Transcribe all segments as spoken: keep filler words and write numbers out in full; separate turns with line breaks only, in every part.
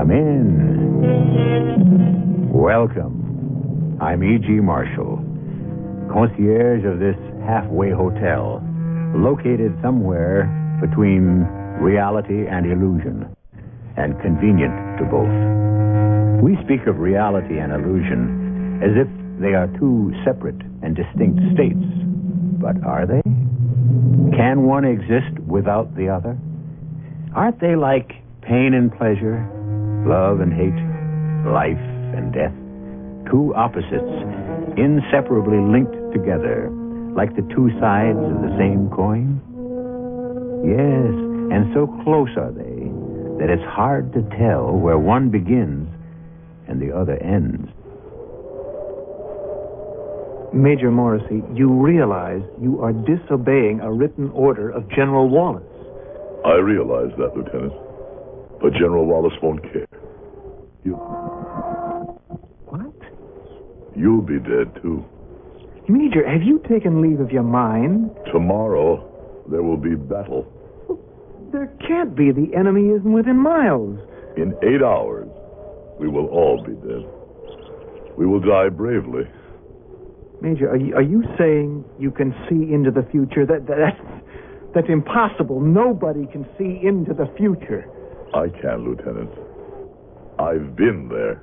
Come in. Welcome. I'm E G. Marshall, concierge of this halfway hotel, located somewhere between reality and illusion, and convenient to both. We speak of reality and illusion as if they are two separate and distinct states. But are they? Can one exist without the other? Aren't they like pain and pleasure, love and hate, life and death? Two opposites, inseparably linked together, like the two sides of the same coin? Yes, and so close are they that it's hard to tell where one begins and the other ends.
Major Morrissey, you realize you are disobeying a written order of General Wallace.
I realize that, Lieutenant. But General Wallace won't care. You...
What?
You'll be dead, too.
Major, have you taken leave of your mind?
Tomorrow, there will be battle.
There can't be. The enemy isn't within miles.
In eight hours, we will all be dead. We will die bravely.
Major, are you, are you saying you can see into the future? That, that that's, that's impossible. Nobody can see into the future.
I can, Lieutenant. I've been there.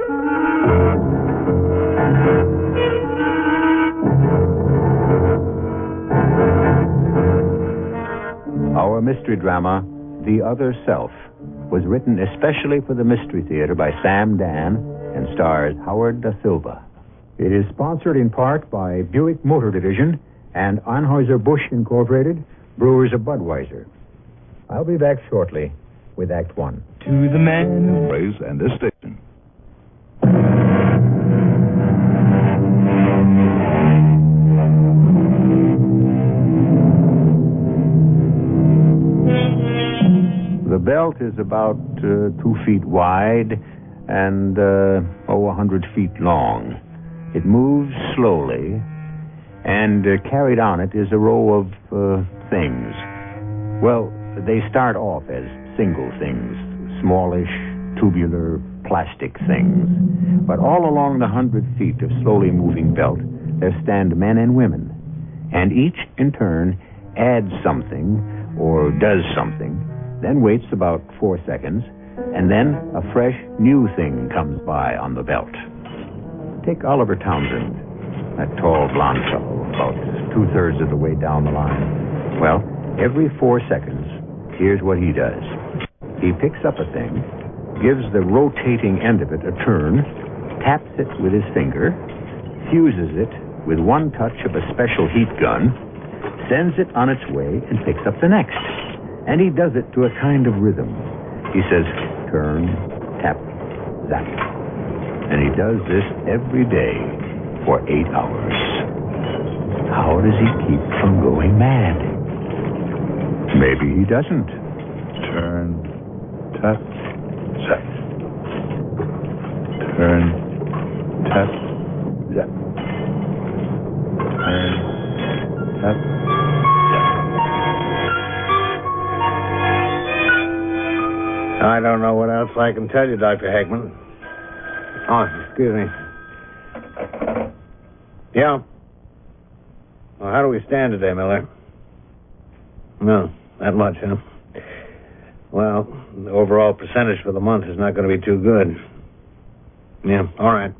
Our mystery drama, The Other Self, was written especially for the Mystery Theater by Sam Dan and stars Howard Da Silva. It is sponsored in part by Buick Motor Division and Anheuser-Busch Incorporated, brewers of Budweiser. I'll be back shortly with Act One.
To the man who plays and this station.
The belt is about uh, two feet wide and, uh, oh, a hundred feet long. It moves slowly, and uh, carried on it is a row of uh, things. Well, they start off as single things, smallish, tubular, plastic things. But all along the hundred feet of slowly moving belt, there stand men and women, and each, in turn, adds something or does something, then waits about four seconds, and then a fresh, new thing comes by on the belt. Take Oliver Townsend, that tall, blonde fellow, about two-thirds of the way down the line. Well, every four seconds, here's what he does. He picks up a thing, gives the rotating end of it a turn, taps it with his finger, fuses it with one touch of a special heat gun, sends it on its way, and picks up the next. And he does it to a kind of rhythm. He says, turn, tap, zap. And he does this every day for eight hours. How does he keep from going mad? Maybe he doesn't.
Turn, tap, zap. Turn, tap, zap. Turn, tap, zap.
I don't know what else I can tell you, Doctor Heckman. Oh, excuse me. Yeah? Well, how do we stand today, Miller? No, that much, huh? Well, the overall percentage for the month is not going to be too good. Yeah, all right.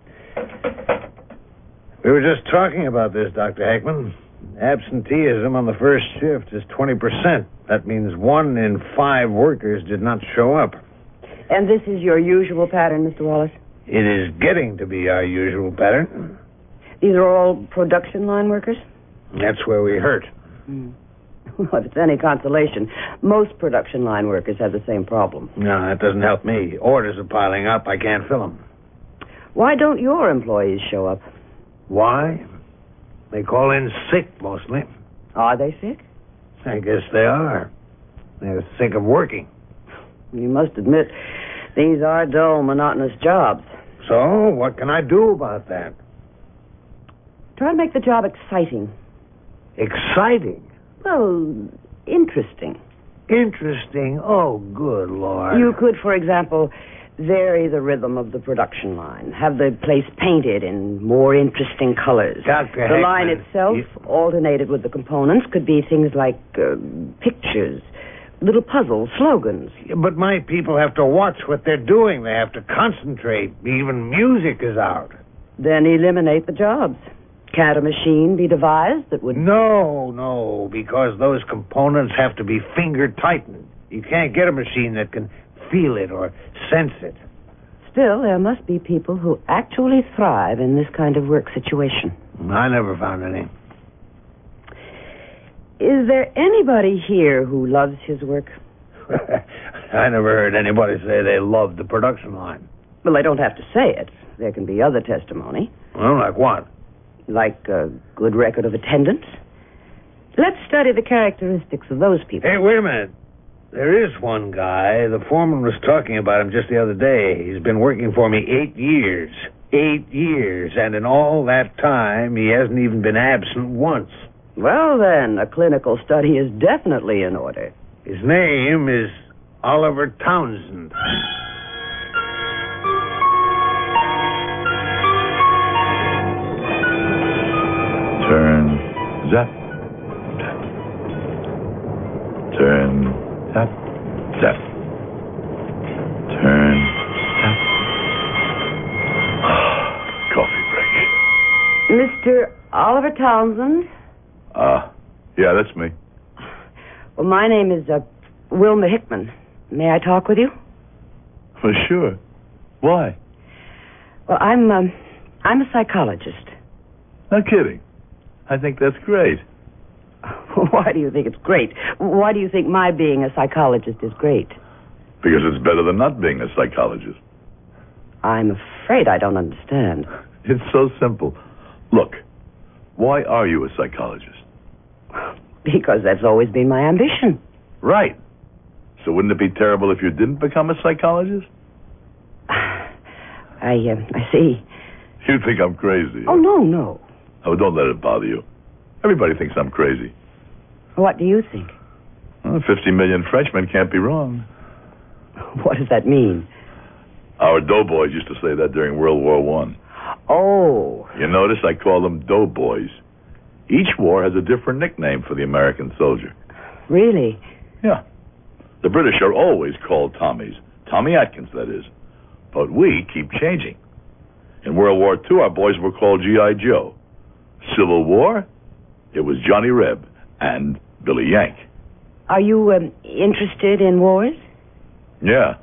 We were just talking about this, Doctor Heckman. Absenteeism on the first shift is twenty percent. That means one in five workers did not show up.
And this is your usual pattern, Mister Wallace?
It is getting to be our usual pattern.
These are all production line workers?
That's where we hurt.
Mm. Well, if it's any consolation, most production line workers have the same problem.
No, that doesn't help me. Orders are piling up. I can't fill them.
Why don't your employees show up?
Why? They call in sick, mostly.
Are they sick?
I guess they are. They're sick of working.
You must admit, these are dull, monotonous jobs.
So, what can I do about that?
Try to make the job exciting.
Exciting?
Well, interesting.
Interesting. Oh, good Lord.
You could, for example, vary the rhythm of the production line. Have the place painted in more interesting colors.
Doctor
The line
Heckman,
itself,
you...
alternated with the components, could be things like uh, pictures, little puzzles, slogans.
Yeah, but my people have to watch what they're doing. They have to concentrate. Even music is out.
Then eliminate the jobs. Can't a machine be devised that would...
No, no, because those components have to be finger-tightened. You can't get a machine that can feel it or sense it.
Still, there must be people who actually thrive in this kind of work situation.
I never found any.
Is there anybody here who loves his work?
I never heard anybody say they loved the production line.
Well, they don't have to say it. There can be other testimony.
Well, like what?
Like a good record of attendance. Let's study the characteristics of those people.
Hey, wait a minute. There is one guy. The foreman was talking about him just the other day. He's been working for me eight years. Eight years. And in all that time, he hasn't even been absent once.
Well, then, a clinical study is definitely in order.
His name is Oliver Townsend.
Turn, zap, zap. Turn, zap, zap. Turn, zap. Coffee break.
Mister Oliver Townsend?
Ah, uh, yeah, that's me.
Well, my name is uh, Wilma Hickman. May I talk with you?
Well, sure. Why?
Well, I'm, um, I'm a psychologist.
No kidding. I think that's great.
Why do you think it's great? Why do you think my being a psychologist is great?
Because it's better than not being a psychologist.
I'm afraid I don't understand.
It's so simple. Look, why are you a psychologist?
Because that's always been my ambition.
Right. So wouldn't it be terrible if you didn't become a psychologist?
I, uh, I see.
You think I'm crazy.
Oh, no, no.
Oh, don't let it bother you. Everybody thinks I'm crazy.
What do you think?
Well, fifty million Frenchmen can't be wrong.
What does that mean?
Our doughboys used to say that during World War One.
Oh.
You notice I call them doughboys. Each war has a different nickname for the American soldier.
Really?
Yeah. The British are always called Tommies. Tommy Atkins, that is. But we keep changing. In World War Two, our boys were called G I Joe. Civil War, it was Johnny Reb and Billy Yank.
Are you um, interested in wars?
Yeah.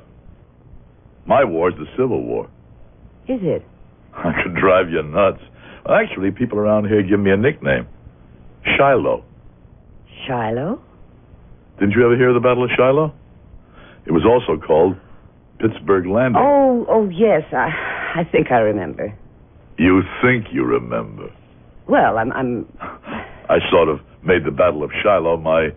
My war's the Civil War.
Is it?
I could drive you nuts. Actually, people around here give me a nickname. Shiloh.
Shiloh?
Didn't you ever hear of the Battle of Shiloh? It was also called Pittsburgh Landing.
Oh, oh, yes. I, I think I remember.
You think you remember?
Well, I'm, I'm...
I sort of made the Battle of Shiloh my...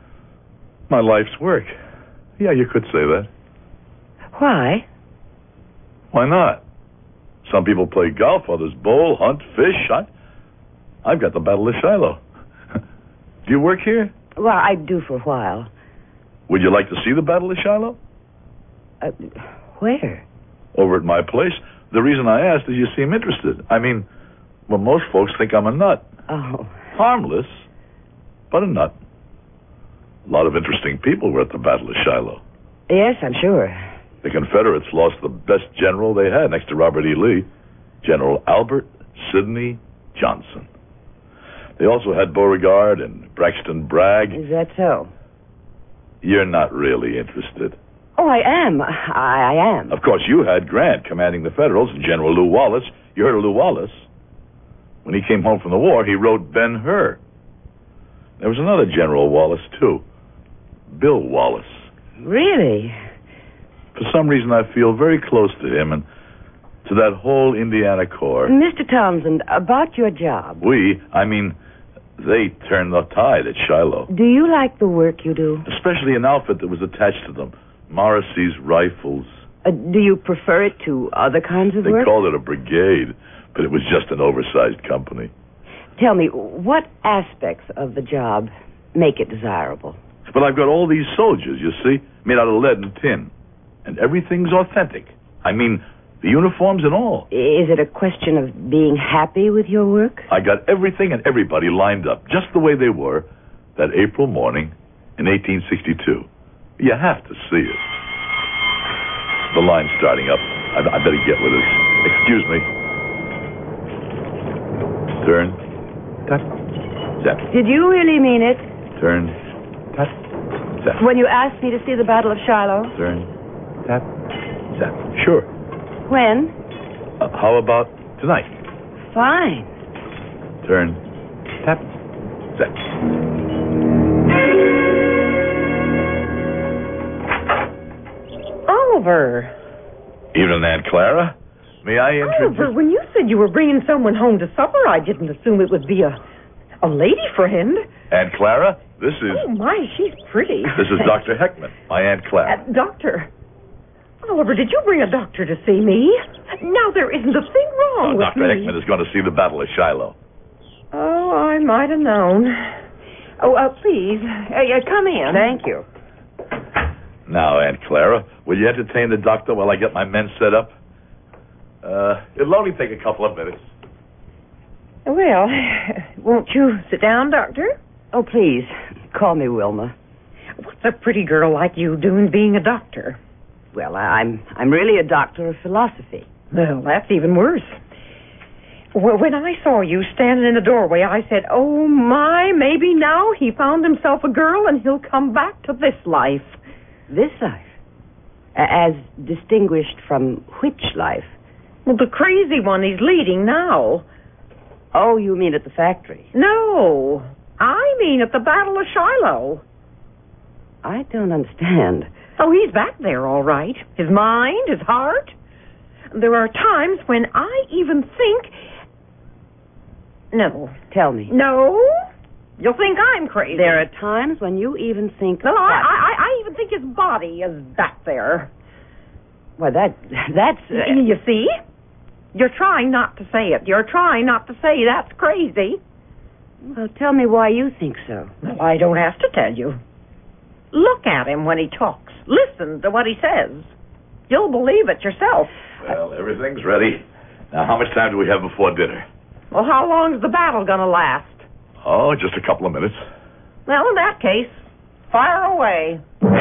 my life's work. Yeah, you could say that.
Why?
Why not? Some people play golf, others bowl, hunt, fish. I, I've got the Battle of Shiloh. Do you work here?
Well, I do for a while.
Would you like to see the Battle of Shiloh?
Uh, where?
Over at my place. The reason I asked is you seem interested. I mean, well, most folks think I'm a nut.
Oh.
Harmless, but a nut. A lot of interesting people were at the Battle of Shiloh.
Yes, I'm sure.
The Confederates lost the best general they had next to Robert E. Lee, General Albert Sidney Johnson. They also had Beauregard and Braxton Bragg.
Is that so?
You're not really interested.
Oh, I am. I, I am.
Of course, you had Grant commanding the Federals and General Lew Wallace. You heard of Lew Wallace? When he came home from the war, he wrote Ben-Hur. There was another General Wallace, too. Bill Wallace.
Really?
For some reason, I feel very close to him and to that whole Indiana Corps.
Mister Townsend, about your job.
We, I mean, they turned the tide at Shiloh.
Do you like the work you do?
Especially an outfit that was attached to them. Morrissey's Rifles.
Uh, do you prefer it to other kinds of
They
work?
They called it a brigade, but it was just an oversized company.
Tell me, what aspects of the job make it desirable?
But I've got all these soldiers, you see, made out of lead and tin. And everything's authentic. I mean, the uniforms and all.
Is it a question of being happy with your work?
I got everything and everybody lined up, just the way they were, that April morning in eighteen sixty-two. You have to see it. The line's starting up. I, I better get with it. Excuse me. Turn. Tut. Zap.
Did you really mean it?
Turn. Tut. Zap.
When you asked me to see the Battle of Shiloh?
Turn. Tap. Zap. Sure.
When?
Uh, how about tonight?
Fine.
Turn. Tap. Zap.
Oliver.
Evening, Aunt Clara. May I introduce...
Oliver, when you said you were bringing someone home to supper, I didn't assume it would be a, a lady friend.
Aunt Clara, this is...
Oh, my, she's pretty.
This is Doctor Heckman, my Aunt Clara.
Uh, doctor. Oliver, did you bring a doctor to see me? Now, there isn't a thing wrong
Oh,
with
Doctor
me.
Heckman is going to see the Battle of Shiloh.
Oh, I might have known. Oh, uh, please, uh, uh, come in.
Thank you.
Now, Aunt Clara, will you entertain the doctor while I get my men set up? Uh, it'll only take a couple of minutes.
Well, won't you sit down, Doctor?
Oh, please, call me Wilma.
What's a pretty girl like you doing being a doctor?
Well, I- I'm I'm really a doctor of philosophy.
Well, that's even worse. Well, when I saw you standing in the doorway, I said, oh, my, maybe now he found himself a girl and he'll come back to this life.
This life? A- As distinguished from which life?
Well, the crazy one he's leading now.
Oh, you mean at the factory?
No, I mean at the Battle of Shiloh.
I don't understand.
Oh, he's back there, all right. His mind, his heart. There are times when I even think... No.
Tell me.
No? You'll think I'm crazy.
There are times when you even think...
No, I,
that...
I, I even think his body is back there.
Well, that, that's... Uh...
You see? You're trying not to say it. You're trying not to say that's crazy.
Well, tell me why you think so.
Well, I don't have to tell you. Look at him when he talks. Listen to what he says. You'll believe it yourself.
Well, everything's ready. Now, how much time do we have before dinner?
Well, how long's the battle going to last?
Oh, just a couple of minutes.
Well, in that case, fire away.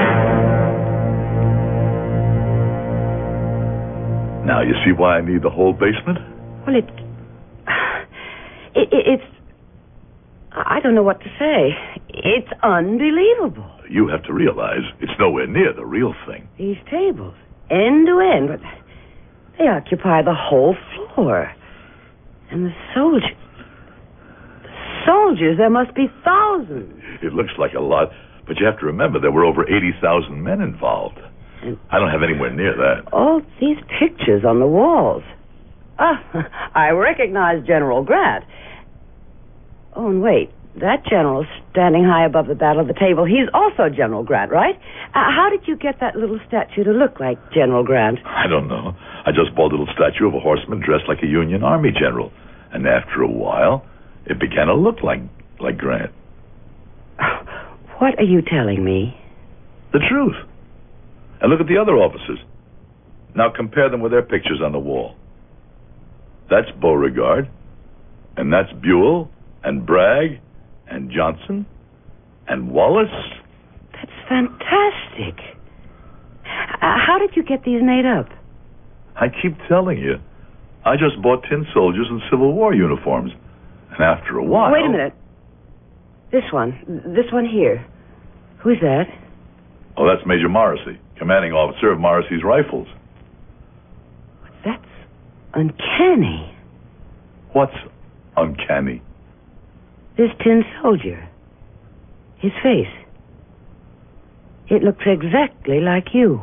Now, you see why I need the whole basement?
Well, it, it, it... It's... I don't know what to say. It's unbelievable.
You have to realize it's nowhere near the real thing.
These tables, end to end, but they occupy the whole floor. And the soldiers... The soldiers, there must be thousands.
It looks like a lot, but you have to remember there were over eighty thousand men involved.
And
I don't have anywhere near that.
all these pictures on the walls. Ah, I recognize General Grant. Oh, and wait. That general standing high above the battle of the table, he's also General Grant, right? Uh, how did you get that little statue to look like General Grant?
I don't know. I just bought a little statue of a horseman dressed like a Union Army general. And after a while, it began to look like, like Grant.
What are you telling me?
The truth. And look at the other officers. Now compare them with their pictures on the wall. That's Beauregard. And that's Buell. And Bragg. And Johnson. And Wallace.
That's fantastic. Uh, how did you get these made up?
I keep telling you. I just bought tin soldiers in Civil War uniforms. And after a while...
Wait a minute. This one. This one here. Who's that?
Oh, that's Major Morrissey, commanding officer of Morrissey's Rifles.
That's uncanny.
What's uncanny?
This tin soldier. His face. It looks exactly like you.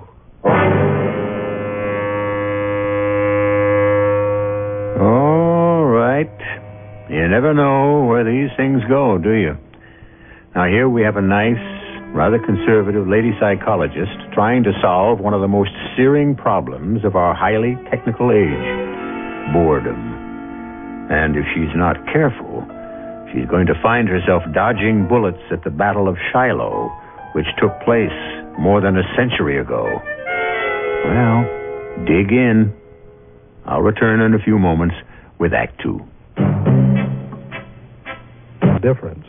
All right. You never know where these things go, do you? Now, here we have a nice, rather conservative lady psychologist trying to solve one of the most searing problems of our highly technical age, boredom. And if she's not careful, she's going to find herself dodging bullets at the Battle of Shiloh which took place more than a century ago. Well, dig in. I'll return in a few moments with Act Two.
Difference.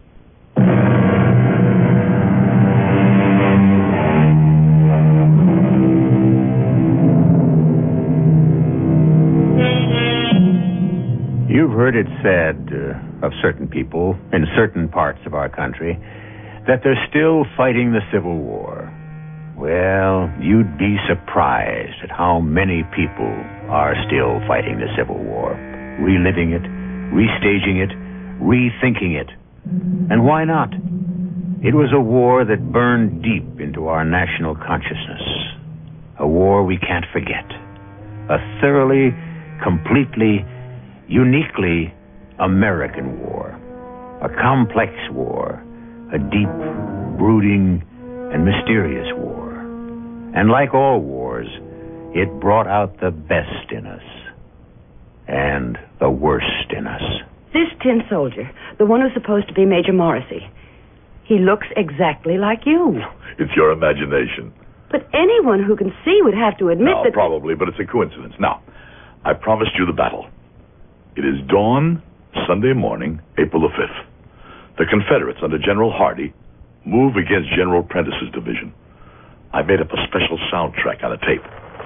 You've heard it said uh, of certain people in certain parts of our country that they're still fighting the Civil War. Well, you'd be surprised at how many people are still fighting the Civil War, reliving it, restaging it, rethinking it. And why not? It was a war that burned deep into our national consciousness. A war we can't forget. A thoroughly, completely, uniquely American war. A complex war. A deep, brooding, and mysterious war. And like all wars, it brought out the best in us. And the worst in us.
This tin soldier, the one who's supposed to be Major Morrissey, he looks exactly like you.
It's your imagination.
But anyone who can see would have to admit
No,
that...
probably, but it's a coincidence. Now, I promised you the battle. It is dawn, Sunday morning, April the fifth. The Confederates, under General Hardee, move against General Prentice's division. I made up a special soundtrack on a tape.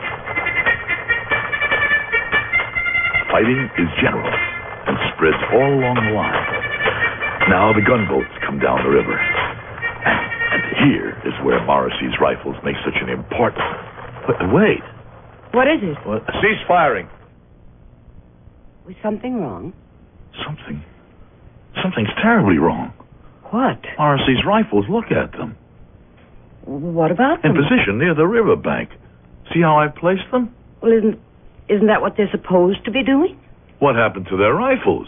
Fighting is general and spreads all along the line. Now the gunboats come down the river. And, and here is where Morrissey's rifles make such an important... Wait. wait.
What is it?
What? Cease firing.
Was something wrong?
Something... Something's terribly wrong.
What?
Morrissey's rifles, look at them.
What about
In
them?
position near the riverbank. See how I placed them?
Well, isn't, isn't that what they're supposed to be doing?
What happened to their rifles?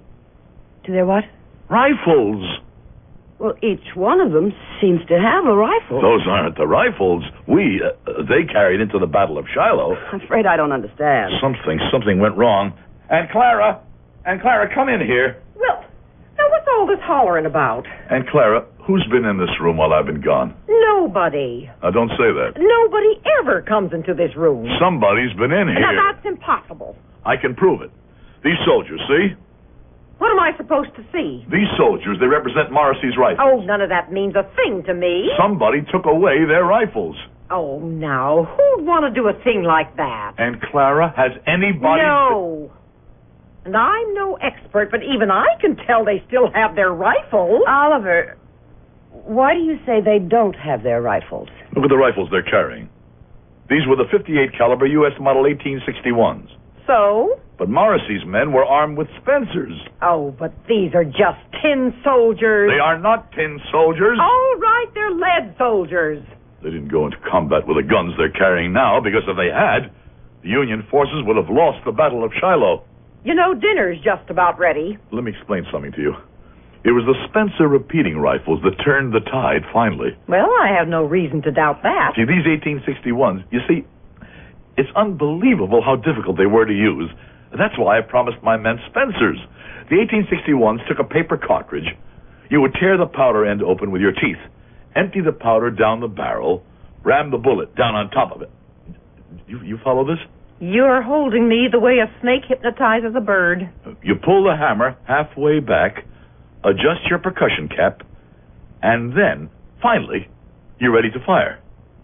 To their what?
Rifles!
Well, each one of them seems to have a rifle.
Those aren't the rifles. We, uh, they carried into the Battle of Shiloh.
I'm afraid I don't understand.
Something, something went wrong. And Clara, and Clara, come in here.
Well, now what's all this hollering about?
And Clara, who's been in this room while I've been gone?
Nobody.
Now, don't say that.
Nobody ever comes into this room.
Somebody's been in here.
Now, that's impossible.
I can prove it. These soldiers, see?
What am I supposed to see?
These soldiers, they represent Morrissey's rifles.
Oh, none of that means a thing to me.
Somebody took away their rifles.
Oh, now, who'd want to do a thing like that?
And Clara, has anybody...
No. And I'm no expert, but even I can tell they still have their rifles.
Oliver, why do you say they don't have their rifles?
Look at the rifles they're carrying. These were the fifty-eight caliber U S model eighteen sixty-ones.
So?
But Morrissey's men were armed with Spencers.
Oh, but these are just tin soldiers.
They are not tin soldiers.
All right, they're lead soldiers.
They didn't go into combat with the guns they're carrying now, because if they had, the Union forces would have lost the Battle of Shiloh.
You know, dinner's just about ready.
Let me explain something to you. It was the Spencer repeating rifles that turned the tide, finally.
Well, I have no reason to doubt that.
See, these eighteen sixty-ones, you see, it's unbelievable how difficult they were to use. That's why I promised my men Spencers. The eighteen sixty-ones took a paper cartridge. You would tear the powder end open with your teeth, empty the powder down the barrel, ram the bullet down on top of it. You, you follow this?
You're holding me the way a snake hypnotizes a bird.
You pull the hammer halfway back, adjust your percussion cap, and then, finally, you're ready to fire.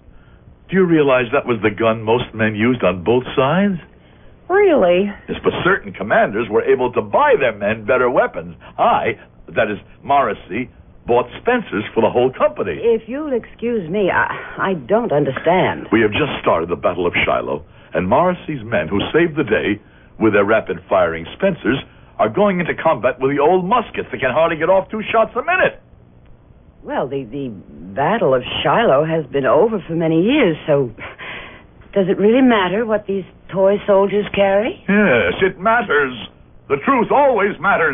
Do you realize that was the gun most men used on both sides?
Really?
Yes, but certain commanders were able to buy their men better weapons. I, that is, Morrissey, bought Spencers for the whole company.
If you'll excuse me, I, I don't understand.
We have just started the Battle of Shiloh, and Morrissey's men, who saved the day with their rapid-firing Spencers, are going into combat with the old muskets that can hardly get off two shots a minute.
Well, the, the Battle of Shiloh has been over for many years, so does it really matter what these toy soldiers carry?
Yes, it matters. The truth always matters.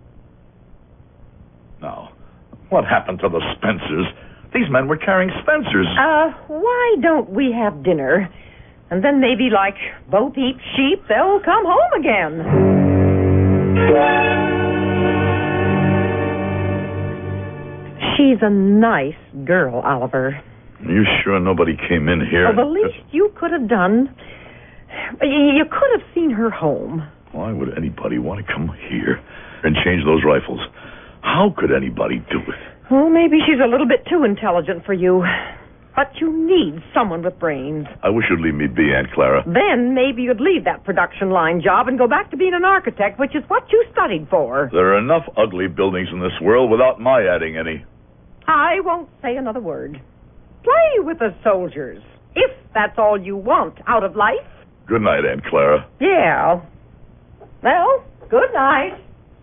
Now, what happened to the Spencers? These men were carrying Spencers.
Uh, why don't we have dinner? And then maybe, like both eat sheep, they'll come home again.
She
She's a nice girl, Oliver.
Are you sure nobody came in here?
Oh, the least you could have done, you could have seen her home.
Why would anybody want to come here and change those rifles? How could anybody do it?
Well, maybe she's a little bit too intelligent for you. But you need someone with brains.
I wish you'd leave me be, Aunt Clara.
Then maybe you'd leave that production line job and go back to being an architect, which is what you studied for.
There are enough ugly buildings in this world without my adding any.
I won't say another word. Play with the soldiers, if that's all you want out of life.
Good night, Aunt Clara.
Yeah. Well, good night.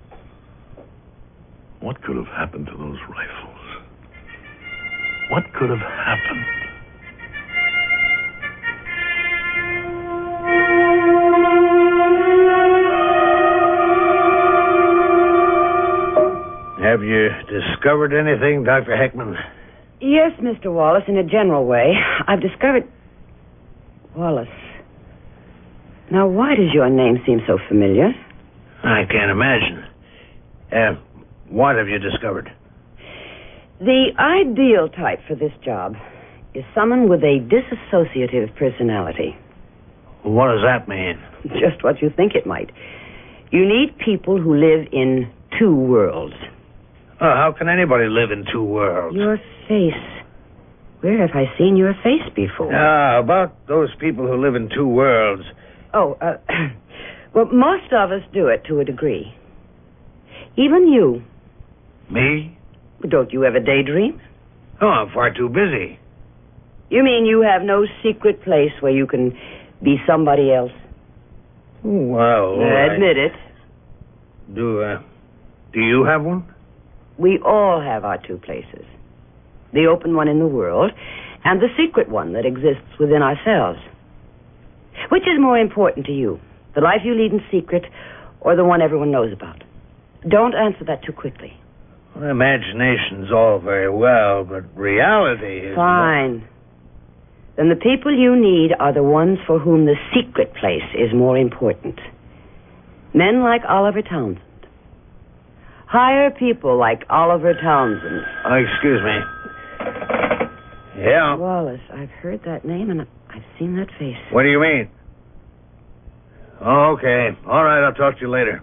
What could have happened to those rifles? What could have happened?
Have you discovered anything, Doctor Heckman?
Yes, Mister Wallace, in a general way. I've discovered... Wallace. Now, why does your name seem so familiar?
I can't imagine. Uh, what have you discovered?
The ideal type for this job is someone with a dissociative personality.
What does that mean?
Just what you think it might. You need people who live in two worlds.
Oh, how can anybody live in two worlds?
Your face. Where have I seen your face before?
Ah, about those people who live in two worlds.
Oh, uh, well, most of us do it to a degree. Even you.
Me?
Don't you ever daydream?
Oh, I'm far too busy.
You mean you have no secret place where you can be somebody else?
Well,
Uh,
I-
admit it.
Do, uh, do you have one?
We all have our two places. The open one in the world, and the secret one that exists within ourselves. Which is more important to you, the life you lead in secret, or the one everyone knows about? Don't answer that too quickly.
Well, imagination's all very well, but reality is...
Fine. Then the people you need are the ones for whom the secret place is more important. Men like Oliver Townsend. Hire people like Oliver Townsend.
Oh, excuse me. Yeah?
Wallace, I've heard that name and I've seen that face.
What do you mean? Okay. All right, I'll talk to you later.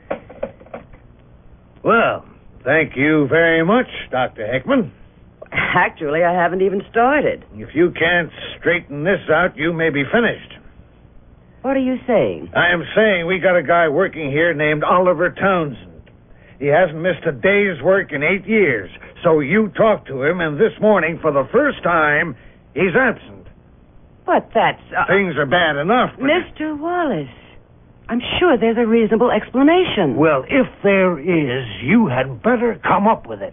Well, thank you very much, Doctor Heckman.
Actually, I haven't even started.
If you can't straighten this out, you may be finished.
What are you saying?
I am saying we got a guy working here named Oliver Townsend. He hasn't missed a day's work in eight years. So you talked to him, and this morning, for the first time, he's absent.
But that's... Uh,
Things are bad enough, but...
Mister Wallace, I'm sure there's a reasonable explanation.
Well, if there is, you had better come up with it.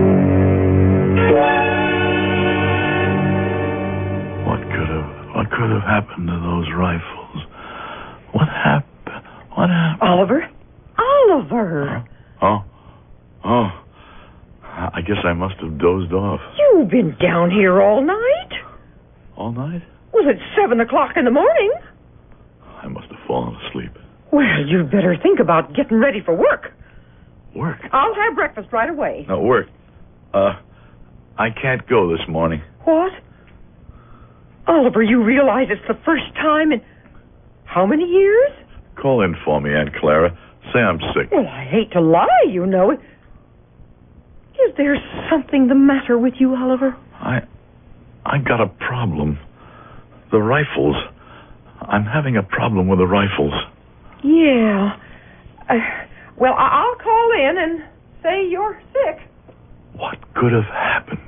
What could have what could have happened to those rifles? What happened? What happened?
Oliver? Oliver!
Oh. Oh. I guess I must have dozed off.
You've been down here all night?
All night?
Was it seven o'clock in the morning?
I must have fallen asleep.
Well, you'd better think about getting ready for work.
Work?
I'll have breakfast right away.
No, work. Uh, I can't go this morning.
What? Oliver, you realize it's the first time in how many years?
Call in for me, Aunt Clara. Say I'm sick.
Well, I hate to lie, you know. Is there something the matter with you, Oliver?
I... I got a problem. The rifles. I'm having a problem with the rifles.
Yeah. Uh, well, I- I'll call in and say you're sick.
What could have happened?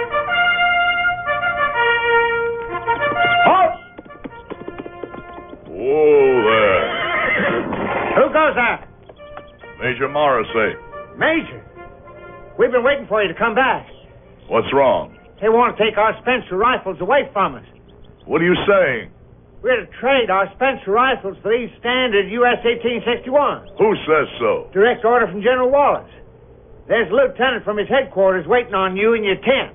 Halt!
Whoa there.
Who goes there?
Major Morrissey.
Major. We've been waiting for you to come back.
What's wrong?
They want to take our Spencer rifles away from us.
What are you saying?
We're to trade our Spencer rifles for these standard U S eighteen sixty-ones.
Who says so?
Direct order from General Wallace. There's a lieutenant from his headquarters waiting on you in your tent.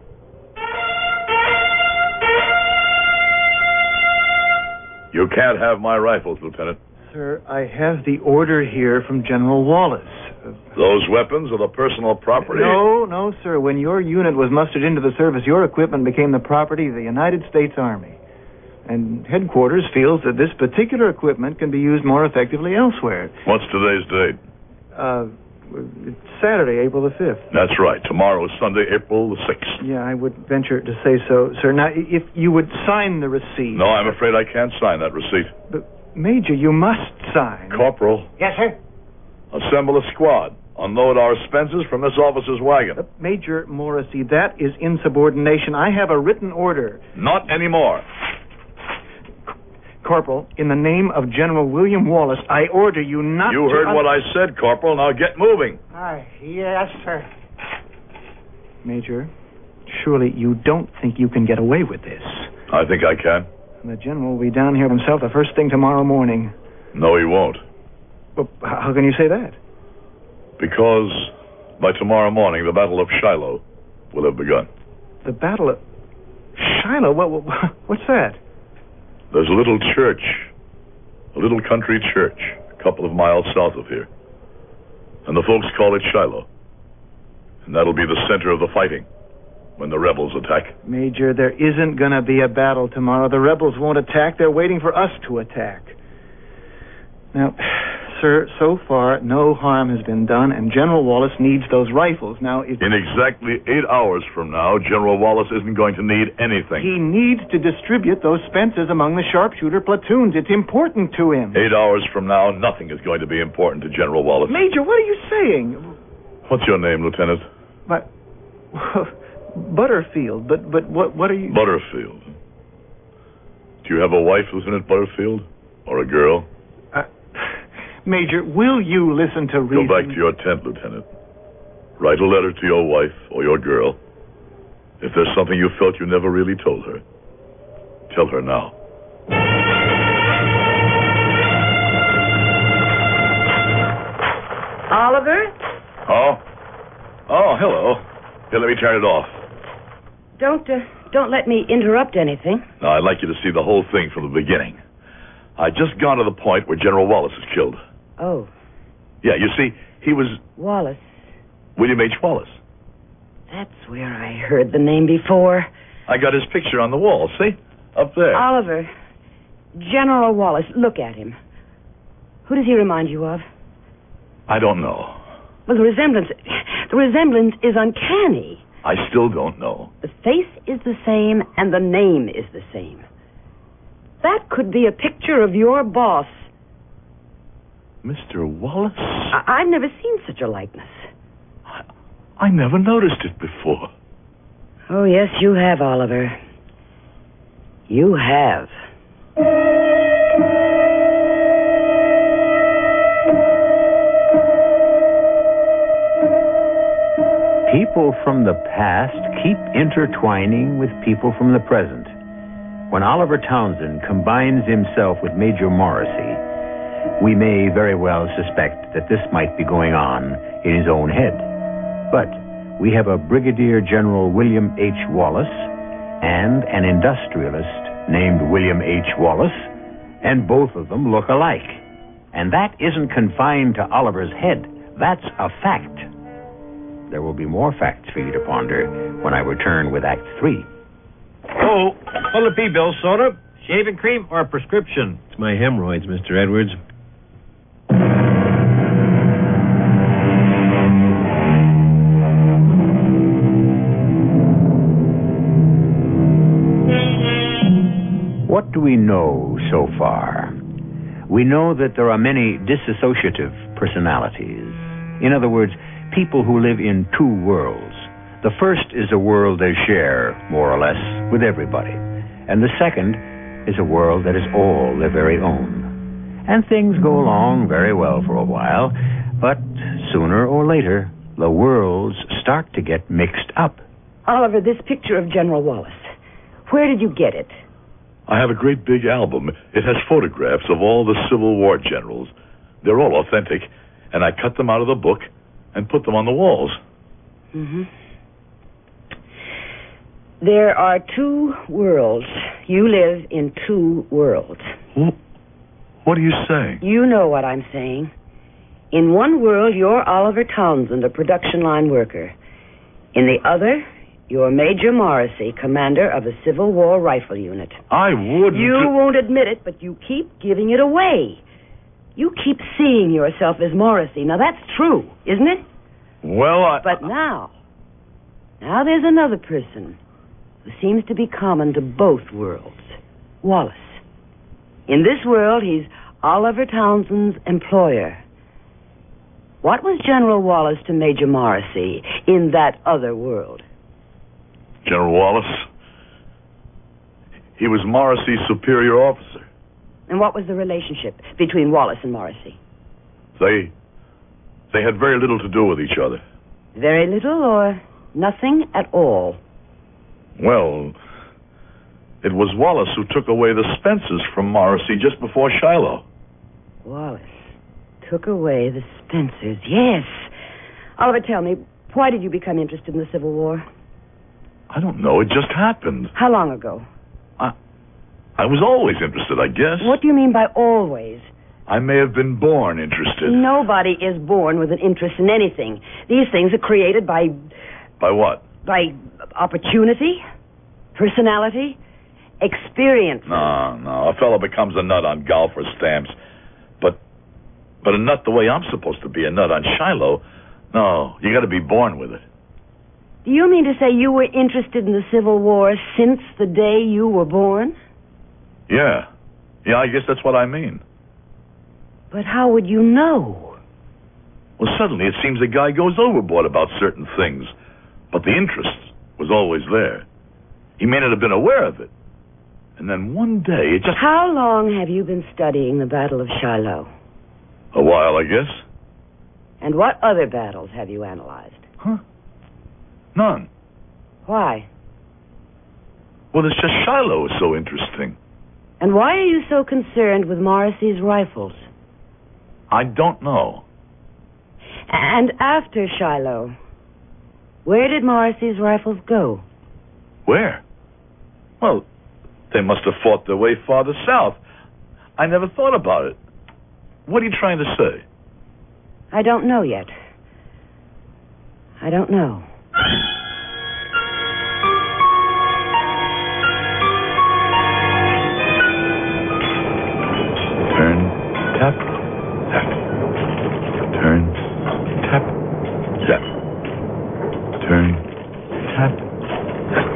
You can't have my rifles, Lieutenant.
Sir, I have the order here from General Wallace.
Those weapons are the personal property.
No, no, sir. When your unit was mustered into the service, your equipment became the property of the United States Army. And headquarters feels that this particular equipment can be used more effectively elsewhere.
What's today's date?
Uh, it's Saturday, April the fifth.
That's right. Tomorrow is Sunday, April the sixth.
Yeah, I would venture to say so, sir. Now, if you would sign the receipt.
No, I'm afraid I can't sign that receipt.
But, Major, you must sign.
Corporal.
Yes, sir?
Assemble a squad. Unload our expenses from this officer's wagon.
Uh, Major Morrissey, that is insubordination. I have a written order.
Not anymore.
Corporal, in the name of General William Wallace, I order you not
You
to...
heard
un-
what I said, Corporal. Now get moving.
Uh, yes, sir.
Major, surely you don't think you can get away with this.
I think I can.
The General will be down here himself the first thing tomorrow morning.
No, he won't.
Well, how can you say that?
Because by tomorrow morning, the Battle of Shiloh will have begun.
The Battle of... Shiloh? What, what, what's that?
There's a little church, a little country church, a couple of miles south of here. And the folks call it Shiloh. And that'll be the center of the fighting when the rebels attack.
Major, there isn't going to be a battle tomorrow. The rebels won't attack. They're waiting for us to attack. Now, sir, so far, no harm has been done, and General Wallace needs those rifles. Now, if...
In exactly eight hours from now, General Wallace isn't going to need anything.
He needs to distribute those Spencers among the sharpshooter platoons. It's important to him.
Eight hours from now, nothing is going to be important to General Wallace.
Major, what are you saying?
What's your name, Lieutenant?
But... Butterfield, but but what what are you...
Butterfield. Do you have a wife, Lieutenant Butterfield? Or a girl?
Uh, Major, will you listen to reason?
Go back to your tent, Lieutenant. Write a letter to your wife or your girl. If there's something you felt you never really told her, tell her now.
Oliver?
Oh? Oh, hello. Here, let me turn it off.
Don't, uh, don't let me interrupt anything.
Now, I'd like you to see the whole thing from the beginning. I just gone to the point where General Wallace is killed.
Oh,
Yeah, you see, he was
Wallace.
William H. Wallace.
That's where I heard the name before.
I got his picture on the wall, see? Up there.
Oliver. General Wallace. Look at him. Who does he remind you of?
I don't know.
Well, the resemblance... The resemblance is uncanny.
I still don't know.
The face is the same, and the name is the same. That could be a picture of your boss.
Mister Wallace?
I- I've never seen such a likeness.
I, I never noticed it before.
Oh, yes, you have, Oliver. You have.
People from the past keep intertwining with people from the present. When Oliver Townsend combines himself with Major Morrissey, we may very well suspect that this might be going on in his own head. But we have a Brigadier General William H. Wallace and an industrialist named William H. Wallace, and both of them look alike. And that isn't confined to Oliver's head. That's a fact. There will be more facts for you to ponder when I return with Act Three.
Oh, what'll it be, Bill? Soda, shaving cream, or a prescription? It's my hemorrhoids, Mister Edwards.
What do we know so far? We know that there are many dissociative personalities. In other words, people who live in two worlds. The first is a world they share, more or less, with everybody. And the second is a world that is all their very own. And things go along very well for a while, but sooner or later, the worlds start to get mixed up.
Oliver, this picture of General Wallace, where did you get it?
I have a great big album. It has photographs of all the Civil War generals. They're all authentic, and I cut them out of the book and put them on the walls.
Mm-hmm. There are two worlds. You live in two worlds.
What are you saying?
You know what I'm saying. In one world, you're Oliver Townsend, a production line worker. In the other, you're Major Morrissey, commander of the Civil War Rifle Unit.
I wouldn't...
You won't admit it, but you keep giving it away. You keep seeing yourself as Morrissey. Now, that's true, isn't it?
Well, I...
But now, now there's another person who seems to be common to both worlds. Wallace. In this world, he's Oliver Townsend's employer. What was General Wallace to Major Morrissey in that other world?
General Wallace? He was Morrissey's superior officer.
And what was the relationship between Wallace and Morrissey?
They... they had very little to do with each other.
Very little or nothing at all?
Well, it was Wallace who took away the Spencers from Morrissey just before Shiloh.
Wallace took away the Spencers, yes. Oliver, tell me, why did you become interested in the Civil War?
I don't know, it just happened.
How long ago?
I, I was always interested, I guess.
What do you mean by always?
I may have been born interested.
Nobody is born with an interest in anything. These things are created by...
By what?
By opportunity, personality, experience.
No, no. A fellow becomes a nut on golf or stamps. But but a nut the way I'm supposed to be a nut on Shiloh, no, you got to be born with it.
Do you mean to say you were interested in the Civil War since the day you were born?
Yeah. Yeah, I guess that's what I mean.
But how would you know?
Well, suddenly it seems a guy goes overboard about certain things. But the interest was always there. He may not have been aware of it. And then one day it just...
How long have you been studying the Battle of Shiloh?
A while, I guess.
And what other battles have you analyzed?
Huh? None.
Why?
Well, it's just Shiloh is so interesting.
And why are you so concerned with Morrissey's rifles?
I don't know.
And after Shiloh, where did Morrissey's rifles go?
Where? Well, they must have fought their way farther south. I never thought about it. What are you trying to say?
I don't know yet. I don't know.
Turn, tap, tap. Turn, tap, tap. Turn, tap, tap.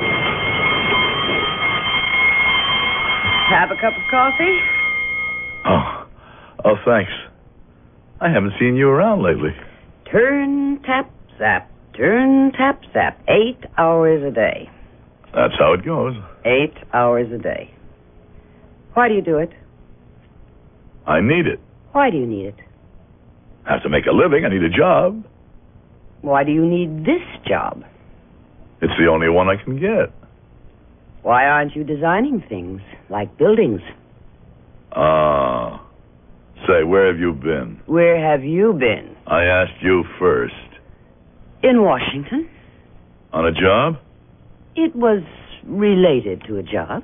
Have a cup of coffee?
Oh, oh, thanks. I haven't seen you around lately.
Turn, tap, zap. Turn, tap, zap. Eight hours a day.
That's how it goes.
Eight hours a day. Why do you do it?
I need it.
Why do you need it?
Have to make a living. I need a job.
Why do you need this job?
It's the only one I can get.
Why aren't you designing things, like buildings?
Ah. Uh, say, where have you been?
Where have you been?
I asked you first.
In Washington.
On a job?
It was related to a job.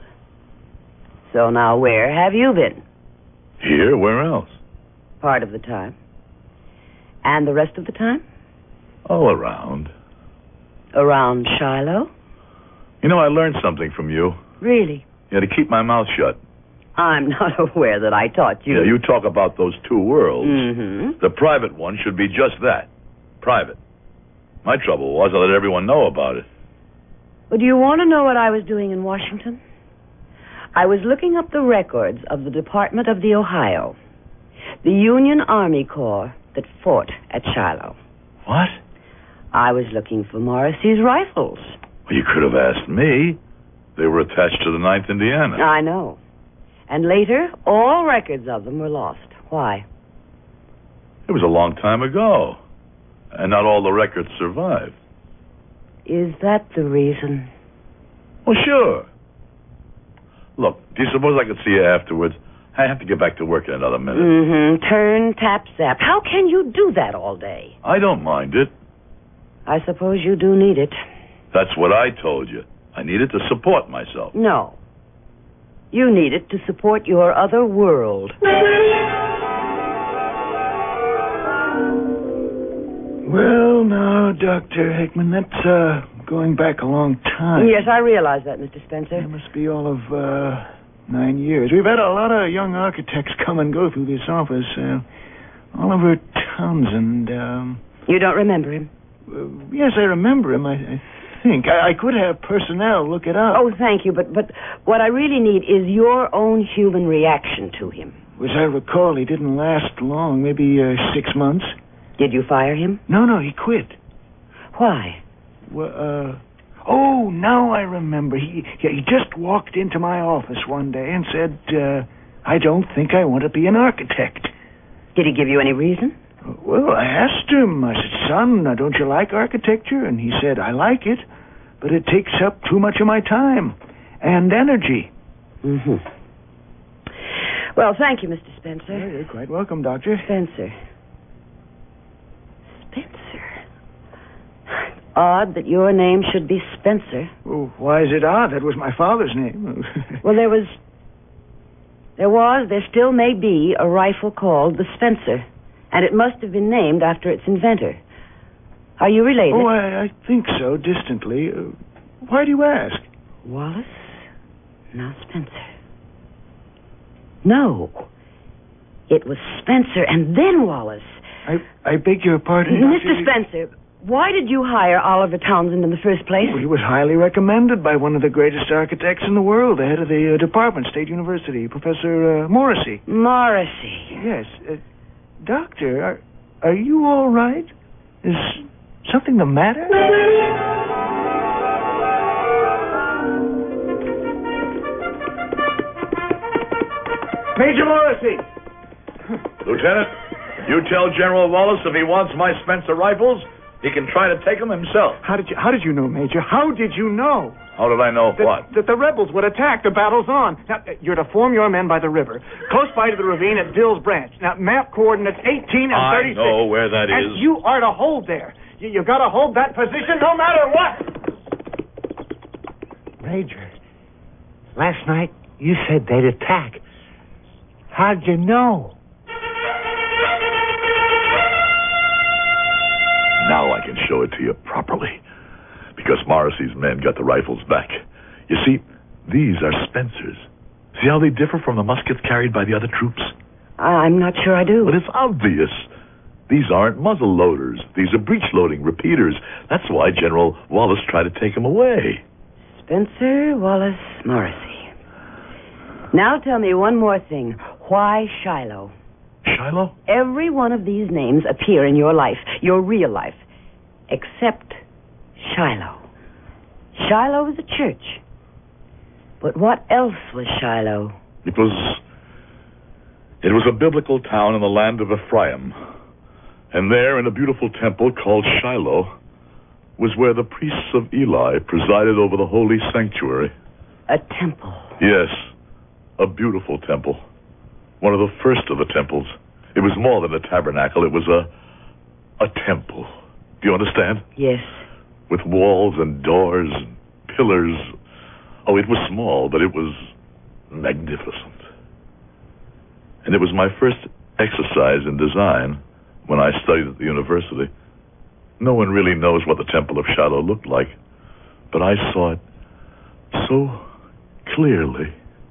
So now where have you been?
Here? Where else?
Part of the time. And the rest of the time?
All around.
Around Shiloh?
You know, I learned something from you.
Really?
Yeah, to keep my mouth shut.
I'm not aware that I taught you.
Yeah, you talk about those two worlds.
Mm-hmm.
The private one should be just that. Private. My trouble was I let everyone know about it.
Well, do you want to know what I was doing in Washington? I was looking up the records of the Department of the Ohio, the Union Army Corps that fought at Shiloh.
What?
I was looking for Morrissey's rifles.
Well, you could have asked me. They were attached to the ninth Indiana.
I know. And later, all records of them were lost. Why?
It was a long time ago. And not all the records survived.
Is that the reason?
Well, sure. Look, do you suppose I could see you afterwards? I have to get back to work in another minute.
Mm-hmm. Turn, tap, zap. How can you do that all day?
I don't mind it.
I suppose you do need it.
That's what I told you. I need it to support myself.
No. You need it to support your other world.
Well, now, Doctor Hickman, that's uh, going back a long time.
Yes, I realize that, Mister Spencer.
It must be all of uh, nine years. We've had a lot of young architects come and go through this office. Uh, Oliver Townsend. Um,
you don't remember him?
Uh, yes, I remember him, I, I think. I, I could have personnel look it up.
Oh, thank you, but, but what I really need is your own human reaction to him.
As I recall, he didn't last long, maybe uh, six months.
Did you fire him?
No, no, he quit.
Why?
Well, uh... Oh, now I remember. He he just walked into my office one day and said, uh, I don't think I want to be an architect.
Did he give you any reason?
Well, I asked him. I said, son, uh, don't you like architecture? And he said, I like it, but it takes up too much of my time and energy.
Mm-hmm. Well, thank you, Mister Spencer.
Yeah, you're quite welcome, Doctor.
Spencer. Spencer. Odd that your name should be Spencer.
Well, why is it odd? That was my father's name.
Well, there was... There was, there still may be, a rifle called the Spencer. And it must have been named after its inventor. Are you related?
Oh, I, I think so, distantly. Uh, why do you ask?
Wallace? Now Spencer. No. It was Spencer and then Wallace.
I, I beg your pardon,
Mister Spencer, why did you hire Oliver Townsend in the first place?
Well, he was highly recommended by one of the greatest architects in the world, the head of the uh, department, State University, Professor uh, Morrissey.
Morrissey.
Yes. Uh, doctor, are, are you all right? Is something the matter? Major Morrissey!
Lieutenant, you tell General Wallace if he wants my Spencer rifles, he can try to take them himself.
How did you How did you know, Major? How did you know?
How did I know
that,
what?
That the rebels would attack. The battle's on. Now, you're to form your men by the river, close by to the ravine at Dill's Branch. Now, map coordinates eighteen and thirty-six.
I know where that
and
is.
You are to hold there. You, you got to hold that position no matter what.
Major, last night you said they'd attack. How'd you know?
Now I can show it to you properly. Because Morrissey's men got the rifles back. You see, these are Spencers. See how they differ from the muskets carried by the other troops?
I'm not sure I do.
But it's obvious. These aren't muzzle loaders. These are breech-loading repeaters. That's why General Wallace tried to take them away.
Spencer Wallace Morrissey. Now tell me one more thing. Why Shiloh?
Shiloh?
Every one of these names appear in your life, your real life, except Shiloh. Shiloh was a church. But what else was Shiloh?
It was... It was a biblical town in the land of Ephraim. And there, in a beautiful temple called Shiloh, was where the priests of Eli presided over the holy sanctuary.
A temple?
Yes, a beautiful temple. One of the first of the temples. It was more than a tabernacle. It was a... a temple. Do you understand?
Yes.
With walls and doors and pillars. Oh, it was small, but it was magnificent. And it was my first exercise in design when I studied at the university. No one really knows what the Temple of Shiloh looked like, but I saw it so clearly.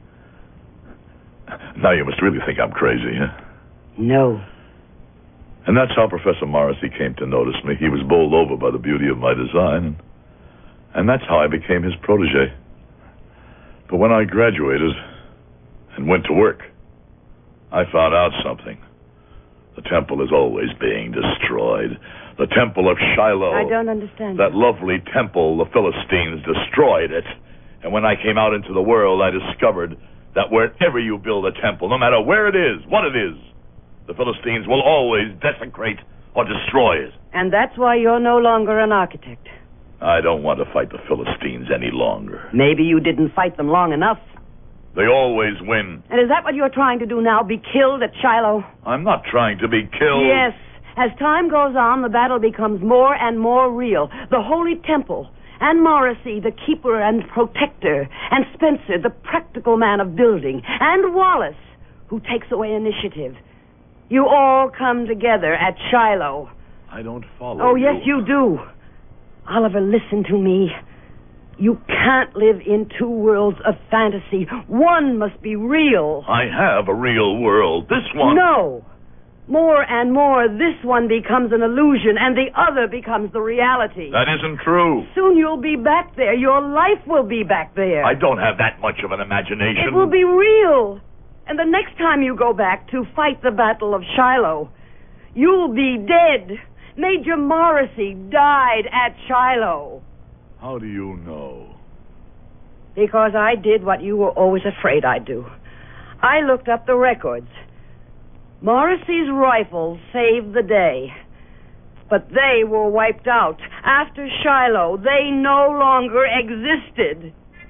Now you must really think I'm crazy, huh?
No.
And that's how Professor Morrissey came to notice me. He was bowled over by the beauty of my design, and, and that's how I became his protege. But when I graduated and went to work, I found out something. The temple is always being destroyed. The Temple of Shiloh.
I don't understand.
That lovely temple, the Philistines destroyed it. And when I came out into the world, I discovered that wherever you build a temple, no matter where it is, what it is, the Philistines will always desecrate or destroy it.
And that's why you're no longer an architect.
I don't want to fight the Philistines any longer.
Maybe you didn't fight them long enough.
They always win.
And is that what you're trying to do now, be killed at Shiloh?
I'm not trying to be killed.
Yes. As time goes on, the battle becomes more and more real. The Holy Temple, and Morrissey, the keeper and protector, and Spencer, the practical man of building, and Wallace, who takes away initiative. You all come together at Shiloh.
I don't follow
Oh,
you.
yes, you do. Oliver, listen to me. You can't live in two worlds of fantasy. One must be real.
I have a real world. This one...
No. More and more, this one becomes an illusion, and the other becomes the reality.
That isn't true.
Soon you'll be back there. Your life will be back there.
I don't have that much of an imagination.
It will be real. And the next time you go back to fight the Battle of Shiloh, you'll be dead. Major Morrissey died at Shiloh.
How do you know?
Because I did what you were always afraid I'd do. I looked up the records. Morrissey's rifles saved the day. But they were wiped out. After Shiloh, they no longer existed.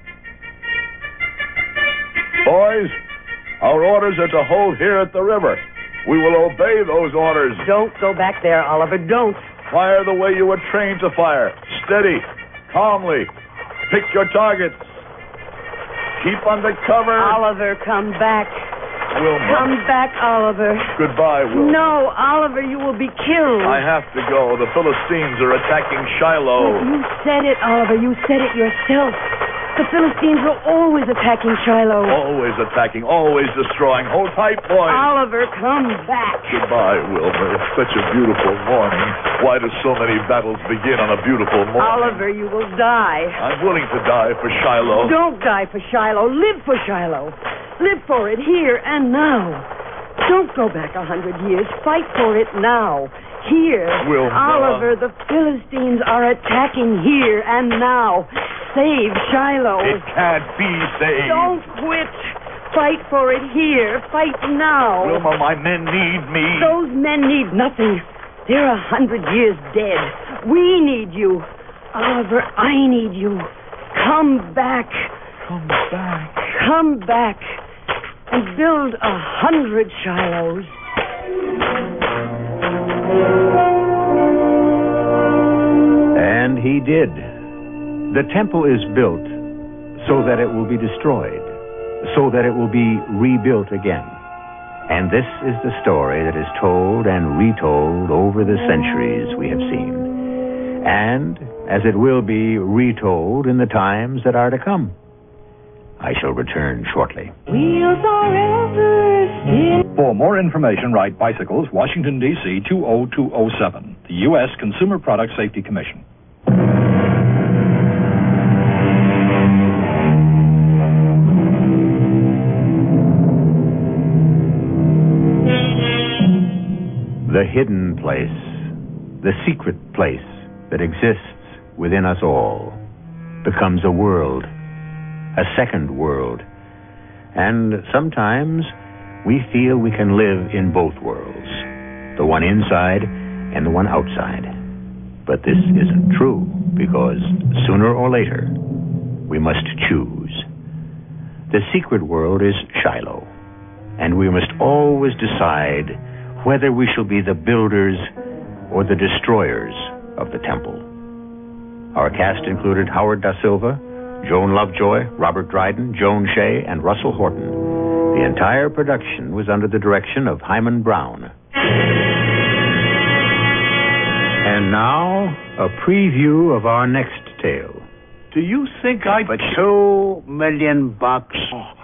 Boys, our orders are to hold here at the river. We will obey those orders.
Don't go back there, Oliver. Don't.
Fire the way you were trained to fire. Steady. Calmly. Pick your targets. Keep under cover.
Oliver, come back.
Wilma.
Come back, Oliver.
Goodbye, Wilma.
No, Oliver, you will be killed.
I have to go. The Philistines are attacking Shiloh.
You said it, Oliver. You said it yourself. The Philistines are always attacking Shiloh.
Always attacking, always destroying. Hold tight, boys.
Oliver, come back.
Goodbye, Wilma. It's such a beautiful morning. Why do so many battles begin on a beautiful morning?
Oliver, you will die.
I'm willing to die for Shiloh.
Don't die for Shiloh. Live for Shiloh. Live for it here and now. Don't go back a hundred years. Fight for it now. Here.
Wilma.
Oliver, the Philistines are attacking here and now. Save Shiloh.
It can't be saved.
Don't quit. Fight for it here. Fight now.
Wilma, my men need me.
Those men need nothing. They're a hundred years dead. We need you. Oliver, I need you. Come back.
Come back.
Come back and build a hundred Shilohs.
And he did. The temple is built so that it will be destroyed, so that it will be rebuilt again. And this is the story that is told and retold over the centuries we have seen. And as it will be retold in the times that are to come. I shall return shortly.
Wheels are ever still.
For more information, write Bicycles, Washington, D C two oh two oh seven, the U S Consumer Product Safety Commission.
The hidden place, the secret place that exists within us all, becomes a world, a second world. And sometimes we feel we can live in both worlds, the one inside and the one outside. But this isn't true, because sooner or later, we must choose. The secret world is Shiloh, and we must always decide whether we shall be the builders or the destroyers of the temple. Our cast included Howard Da Silva, Joan Lovejoy, Robert Dryden, Joan Shea, and Russell Horton. The entire production was under the direction of Hyman Brown. And now, a preview of our next tale.
Do you think I'd...
For two million bucks.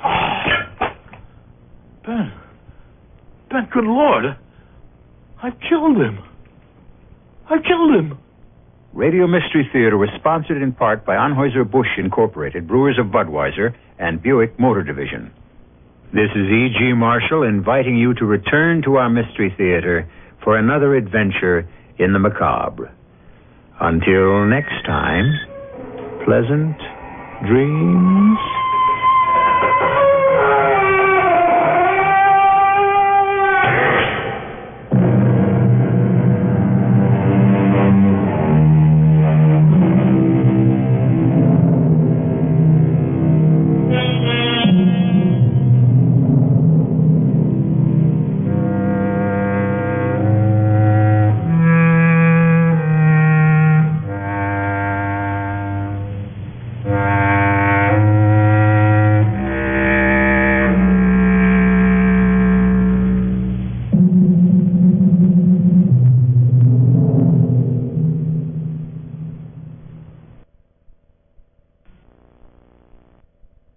Ben. Ben, good Lord. I've killed him. I've killed him.
Radio Mystery Theater was sponsored in part by Anheuser-Busch Incorporated, Brewers of Budweiser, and Buick Motor Division. This is E G. Marshall inviting you to return to our Mystery Theater for another adventure in the macabre. Until next time, pleasant dreams.